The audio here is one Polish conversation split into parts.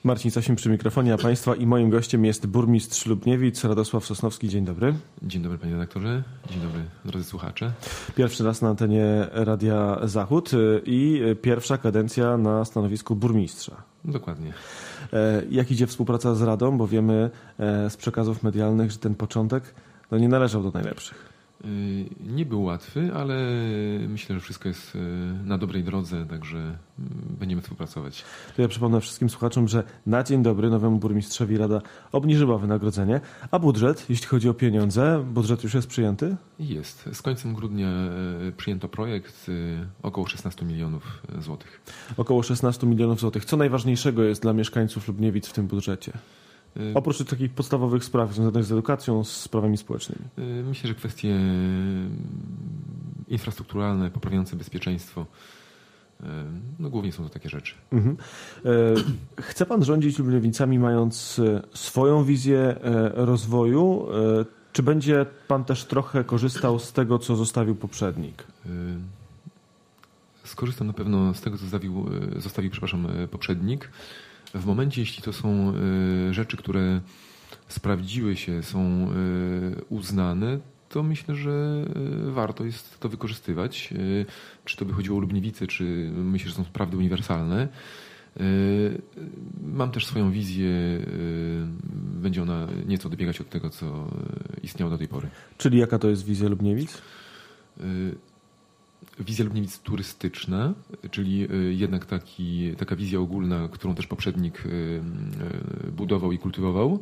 Marcin Sasin przy mikrofonie, a Państwa i moim gościem jest burmistrz Lubniewic, Radosław Sosnowski. Dzień dobry. Dzień dobry panie redaktorze, dzień dobry drodzy słuchacze. Pierwszy raz na antenie Radia Zachód i pierwsza kadencja na stanowisku burmistrza. Dokładnie. Jak idzie współpraca z Radą, bo wiemy z przekazów medialnych, że ten początek nie należał do najlepszych. Nie był łatwy, ale myślę, że wszystko jest na dobrej drodze, także będziemy współpracować. To ja przypomnę wszystkim słuchaczom, że na dzień dobry nowemu burmistrzowi Rada obniżyła wynagrodzenie, a budżet, jeśli chodzi o pieniądze, budżet już jest przyjęty? Jest. Z końcem grudnia przyjęto projekt około 16 milionów złotych. Około 16 milionów złotych. Co najważniejszego jest dla mieszkańców Lubniewic w tym budżecie? Oprócz takich podstawowych spraw związanych z edukacją, z sprawami społecznymi. Myślę, że kwestie infrastrukturalne, poprawiające bezpieczeństwo, głównie są to takie rzeczy. Mhm. Chce pan rządzić Lubniewicami mając swoją wizję rozwoju, czy będzie pan też trochę korzystał z tego, co zostawił poprzednik? Skorzystam na pewno z tego, co zostawił poprzednik. W momencie, jeśli to są rzeczy, które sprawdziły się, są uznane, to myślę, że warto jest to wykorzystywać. Czy to by chodziło o Lubniewice, czy myślę, że są sprawy uniwersalne. Mam też swoją wizję, będzie ona nieco odbiegać od tego, co istniało do tej pory. Czyli jaka to jest wizja Lubniewic? Wizja Lubniewic turystyczna, czyli jednak taka wizja ogólna, którą też poprzednik budował i kultywował.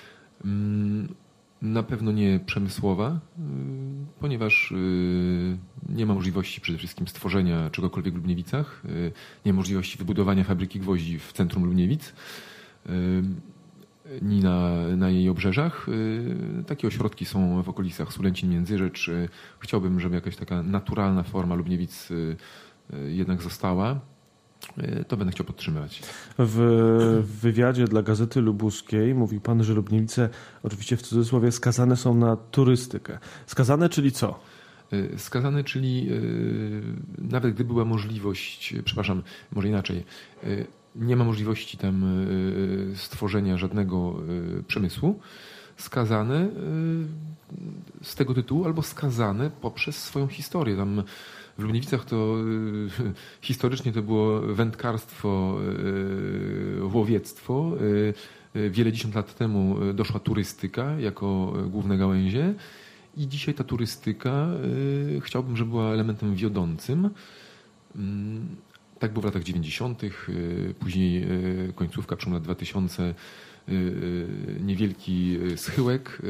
Na pewno nie przemysłowa, ponieważ nie ma możliwości przede wszystkim stworzenia czegokolwiek w Lubniewicach, nie ma możliwości wybudowania fabryki gwoździ w centrum Lubniewic, ni na jej obrzeżach. Takie ośrodki są w okolicach Sulęcin, Międzyrzecz. Chciałbym, żeby jakaś taka naturalna forma Lubniewic jednak została. To będę chciał podtrzymywać. W wywiadzie dla Gazety Lubuskiej mówi pan, że Lubniewice, oczywiście w cudzysłowie, skazane są na turystykę. Skazane, czyli co? Skazane, czyli nawet gdy była możliwość, może inaczej, nie ma możliwości tam stworzenia żadnego przemysłu, skazane z tego tytułu albo skazane poprzez swoją historię. Tam w Lubniewicach to historycznie to było wędkarstwo, łowiectwo. Wiele dziesiąt lat temu doszła turystyka jako główne gałęzie i dzisiaj ta turystyka chciałbym, żeby była elementem wiodącym. Tak było w latach 90., później końcówka, przełom lat 2000, niewielki schyłek,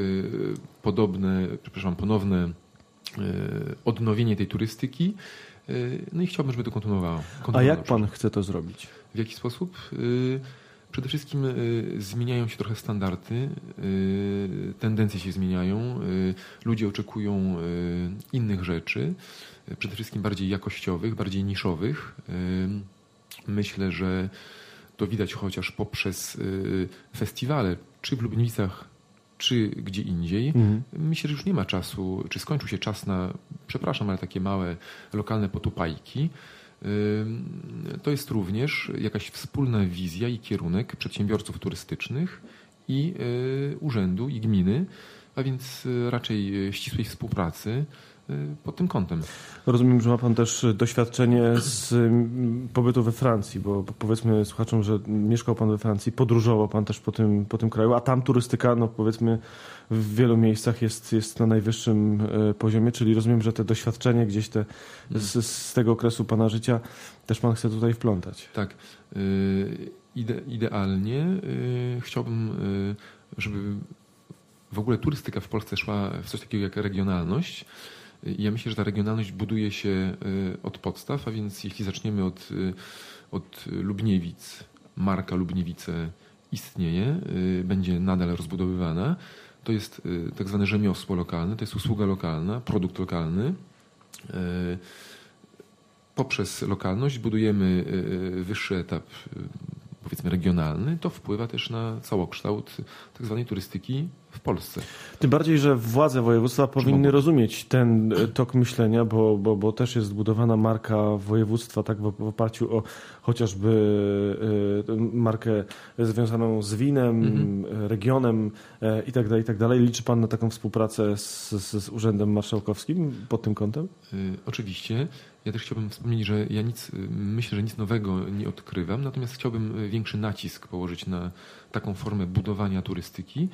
ponowne odnowienie tej turystyki. No i chciałbym, żeby to kontynuowało. A jak pan chce to zrobić? W jaki sposób? Przede wszystkim zmieniają się trochę standardy, tendencje się zmieniają, ludzie oczekują innych rzeczy, przede wszystkim bardziej jakościowych, bardziej niszowych. Myślę, że to widać chociaż poprzez festiwale, czy w Lubniewicach, czy gdzie indziej. Myślę, że już nie ma czasu, czy skończył się czas na, ale takie małe, lokalne potupajki. To jest również jakaś wspólna wizja i kierunek przedsiębiorców turystycznych i urzędu, i gminy, a więc raczej ścisłej współpracy pod tym kątem. Rozumiem, że ma pan też doświadczenie z pobytu we Francji, bo powiedzmy słuchaczom, że mieszkał pan we Francji, podróżował pan też po tym kraju, a tam turystyka, powiedzmy w wielu miejscach jest na najwyższym poziomie, czyli rozumiem, że te doświadczenie gdzieś z tego okresu pana życia też pan chce tutaj wplątać. Tak. Idealnie chciałbym, żeby w ogóle turystyka w Polsce szła w coś takiego jak regionalność. Ja myślę, że ta regionalność buduje się od podstaw, a więc jeśli zaczniemy od Lubniewic, marka Lubniewice istnieje, będzie nadal rozbudowywana. To jest tak zwane rzemiosło lokalne, to jest usługa lokalna, produkt lokalny. Poprzez lokalność budujemy wyższy etap, powiedzmy regionalny. To wpływa też na całokształt tak zwanej turystyki w Polsce. Tym bardziej, że władze województwa powinny rozumieć ten tok myślenia, bo też jest zbudowana marka województwa tak w oparciu o chociażby markę związaną z winem, regionem i tak dalej. Liczy pan na taką współpracę z Urzędem Marszałkowskim pod tym kątem? Oczywiście. Ja też chciałbym wspomnieć, że ja myślę, że nic nowego nie odkrywam, natomiast chciałbym większy nacisk położyć na taką formę budowania turystyki.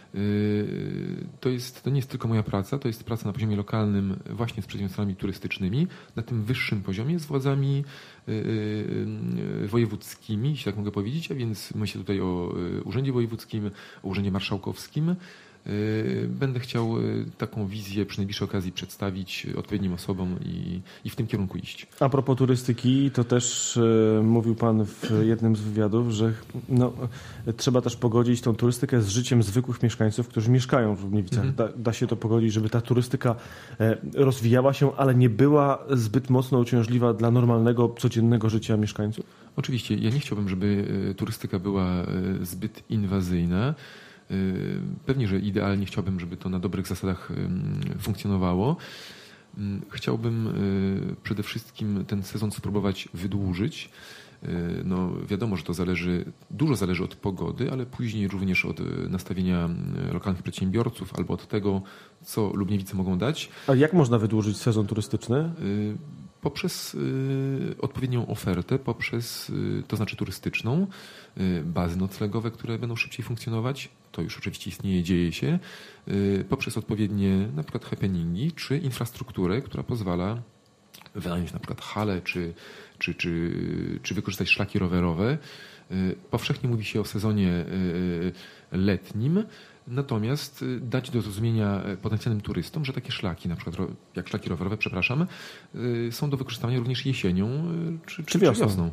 To nie jest tylko moja praca, to jest praca na poziomie lokalnym właśnie z przedsiębiorstwami turystycznymi, na tym wyższym poziomie z władzami wojewódzkimi, jeśli tak mogę powiedzieć, a więc myślę tutaj o Urzędzie Wojewódzkim, o Urzędzie Marszałkowskim. Będę chciał taką wizję przy najbliższej okazji przedstawić odpowiednim osobom i w tym kierunku iść. A propos turystyki, to też mówił pan w jednym z wywiadów, że trzeba też pogodzić tą turystykę z życiem zwykłych mieszkańców, którzy mieszkają w Lubliniowicach. Da się to pogodzić, żeby ta turystyka rozwijała się, ale nie była zbyt mocno uciążliwa dla normalnego, codziennego życia mieszkańców? Oczywiście. Ja nie chciałbym, żeby turystyka była zbyt inwazyjna. Pewnie, że idealnie chciałbym, żeby to na dobrych zasadach funkcjonowało. Chciałbym przede wszystkim ten sezon spróbować wydłużyć. Wiadomo, że to dużo zależy od pogody, ale później również od nastawienia lokalnych przedsiębiorców albo od tego, co Lubniewice mogą dać. A jak można wydłużyć sezon turystyczny? Poprzez odpowiednią ofertę, to znaczy turystyczną, bazy noclegowe, które będą szybciej funkcjonować, to już oczywiście istnieje, dzieje się, poprzez odpowiednie na przykład happeningi, czy infrastrukturę, która pozwala wynająć na przykład halę, czy wykorzystać szlaki rowerowe. Powszechnie mówi się o sezonie letnim, natomiast dać do zrozumienia potencjalnym turystom, że takie szlaki, na przykład jak szlaki rowerowe, są do wykorzystania również jesienią czy wiosną.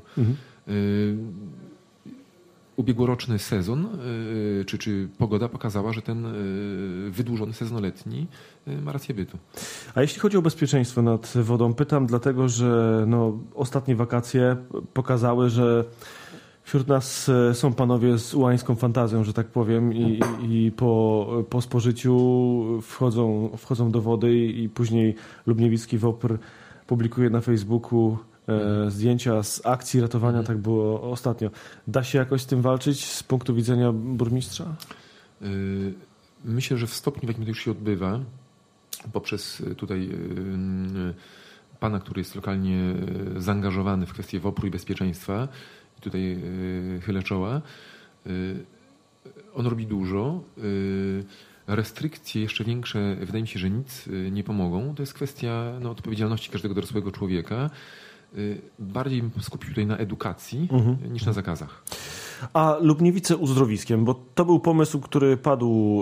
Ubiegłoroczny sezon czy pogoda pokazała, że ten wydłużony sezon letni ma rację bytu. A jeśli chodzi o bezpieczeństwo nad wodą, pytam dlatego, że ostatnie wakacje pokazały, że wśród nas są panowie z ułańską fantazją, że tak powiem, i po spożyciu wchodzą do wody i później Lubniewicki WOPR publikuje na Facebooku zdjęcia z akcji ratowania, tak było ostatnio. Da się jakoś z tym walczyć z punktu widzenia burmistrza? Myślę, że w stopniu, w jakim to już się odbywa, poprzez tutaj pana, który jest lokalnie zaangażowany w kwestie WOPR-u i bezpieczeństwa, i tutaj chylę czoła, on robi dużo. Restrykcje jeszcze większe, wydaje mi się, że nic nie pomogą. To jest kwestia odpowiedzialności każdego dorosłego człowieka. Bardziej bym skupił tutaj na edukacji niż na zakazach. A Lubniewice uzdrowiskiem, bo to był pomysł, który padł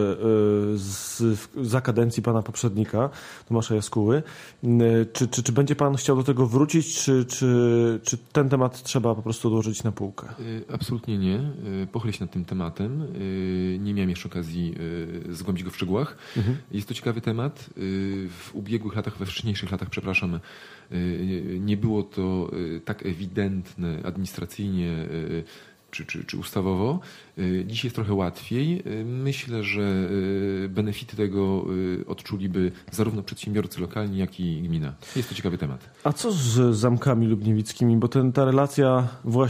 za kadencji pana poprzednika, Tomasza Jaskuły. Czy będzie pan chciał do tego wrócić, czy ten temat trzeba po prostu odłożyć na półkę? Absolutnie nie. Pochylę się nad tym tematem. Nie miałem jeszcze okazji zgłębić go w szczegółach. Jest to ciekawy temat. W ubiegłych latach, we wcześniejszych latach, nie było to tak ewidentne administracyjnie czy ustawowo. Dziś jest trochę łatwiej. Myślę, że benefity tego odczuliby zarówno przedsiębiorcy lokalni, jak i gmina. Jest to ciekawy temat. A co z zamkami lubniewickimi? Bo ta relacja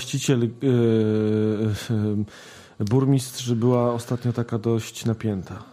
właściciel-burmistrz była ostatnio taka dość napięta.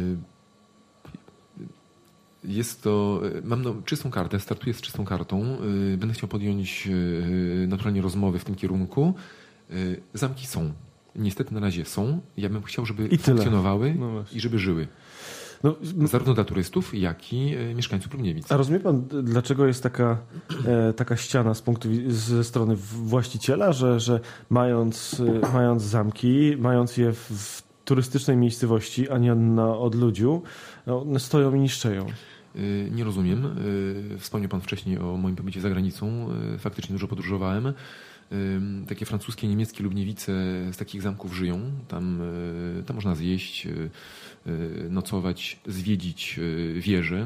Mam czystą kartę, startuję z czystą kartą. Będę chciał podjąć naturalnie rozmowy w tym kierunku. Zamki są. Niestety na razie są. Ja bym chciał, żeby funkcjonowały i żeby żyły. Zarówno dla turystów, jak i mieszkańców Lubniewic. A rozumie pan, dlaczego jest taka ściana ze strony właściciela, że mając zamki, mając je w turystycznej miejscowości, a nie na odludziu, one stoją i niszczeją? Nie rozumiem. Wspomniał pan wcześniej o moim pobycie za granicą. Faktycznie dużo podróżowałem. Takie francuskie, niemieckie Lubniewice z takich zamków żyją. Tam można zjeść, nocować, zwiedzić wieże.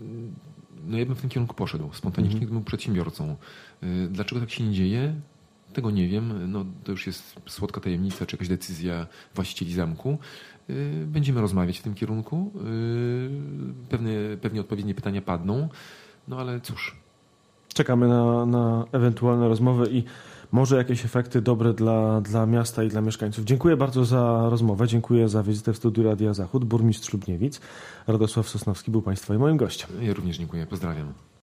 Ja bym w tym kierunku poszedł spontanicznie, gdybym był przedsiębiorcą. Dlaczego tak się nie dzieje? Tego nie wiem. No, to już jest słodka tajemnica, czy jakaś decyzja właścicieli zamku. Będziemy rozmawiać w tym kierunku. Pewnie odpowiednie pytania padną. No ale cóż. Czekamy na ewentualne rozmowy i może jakieś efekty dobre dla miasta i dla mieszkańców. Dziękuję bardzo za rozmowę. Dziękuję za wizytę w studiu Radia Zachód. Burmistrz Lubniewic Radosław Sosnowski był Państwa i moim gościem. Ja również dziękuję. Pozdrawiam.